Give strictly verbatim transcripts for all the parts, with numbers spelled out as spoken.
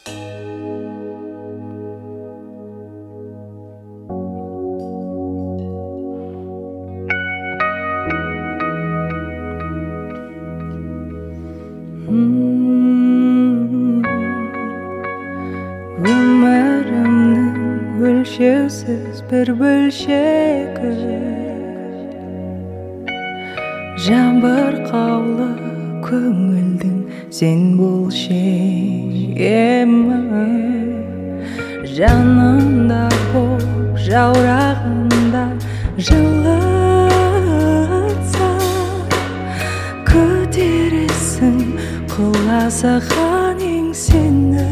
Өмірімнің өлшеусіз бір бөлшегі, жаңбыр қаулы көңілдің сен бөлшегімі, жанымда боп жаурағанда жылытса, көтересің құлазыған еңсені.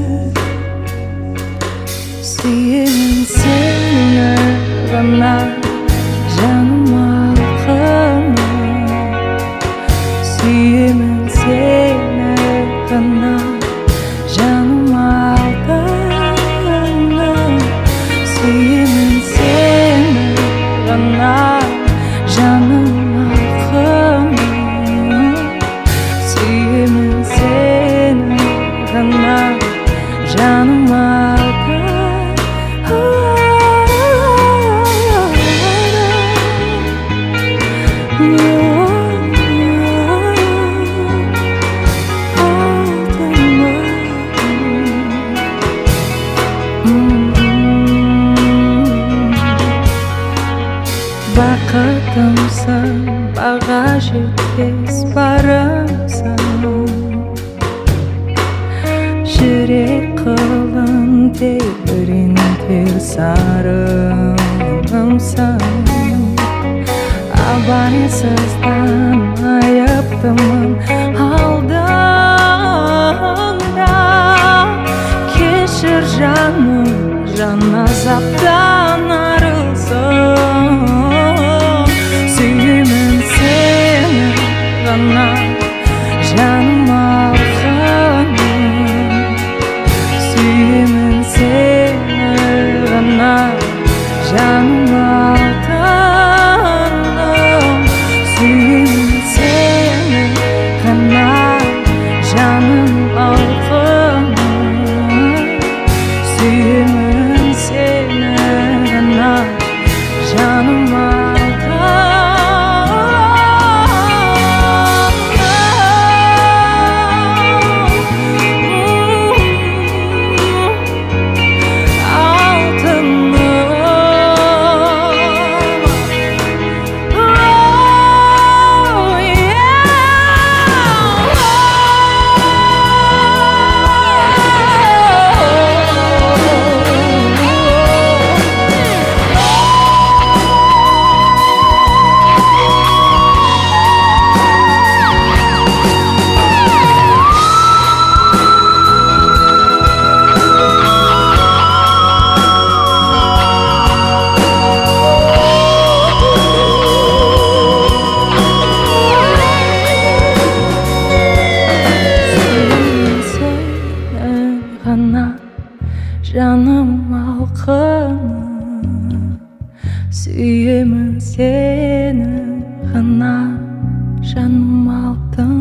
Сүйемін сені ғана, жаным алқына. Сүйемін сені ғана, жаным алтыны. Сүйемін сені ғана, жаным алқына. Сүйемін сені ғана, жаным алқына. Бақытымсың, баға жетпес барымсың, жүрек қылын тебірентер сарынымсың. Абайсыздан айыптымын алдыңда, кешір жаным, жан азаптан арылсын. Сүйемін сені ғана, жаным алқына. Сүйемін сені ғана, жаным алтыны. Сүйемін сені ғана, жаным алқына. Сүйемін сені ғана, жаным алқына. Жаным алқына. Сүйемін сені ғана, жаным алтын.